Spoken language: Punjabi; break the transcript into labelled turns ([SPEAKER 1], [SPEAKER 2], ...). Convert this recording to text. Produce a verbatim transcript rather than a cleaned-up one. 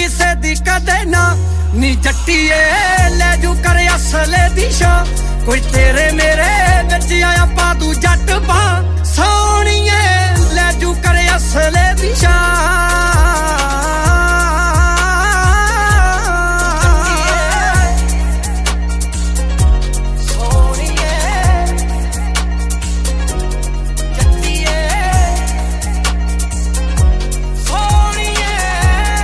[SPEAKER 1] ਕਿਸੇ ਦੀ ਕਦੇ ਨਾ ਨੀ ਜੱਟੀਏ ਲੈ ਜੂ ਕਰ ਅਸਲੇ ਦੀ ਸ਼ਾਨ ਕੋਈ ਤੇਰੇ ਮੇਰੇ